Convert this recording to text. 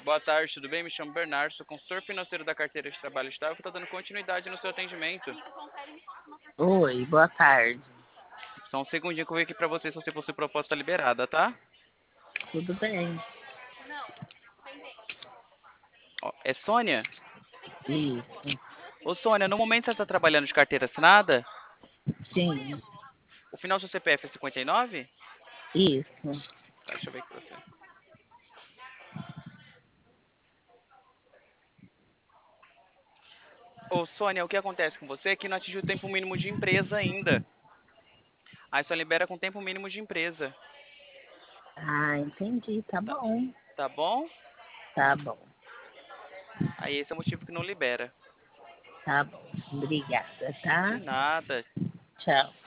Boa tarde, tudo bem? Me chamo Bernardo, sou consultor financeiro da carteira de trabalho estável. Estou dando continuidade no seu atendimento. Oi, boa tarde. Só um segundinho que eu vou aqui para você se você possui proposta liberada, tá? Tudo bem? Ó, é Sônia? Isso. Ô Sônia, no momento você está trabalhando de carteira assinada? Sim, O final do seu CPF é 59? isso. Tá, deixa eu ver aqui pra você. Ô Sônia, o que acontece com você é que não atingiu o tempo mínimo de empresa ainda. Aí só libera com tempo mínimo de empresa. Ah, entendi. Tá Tá, bom. tá bom? Tá bom. Aí esse é o motivo que não libera. Tá bom. Obrigada, De tá? nada. Tchau.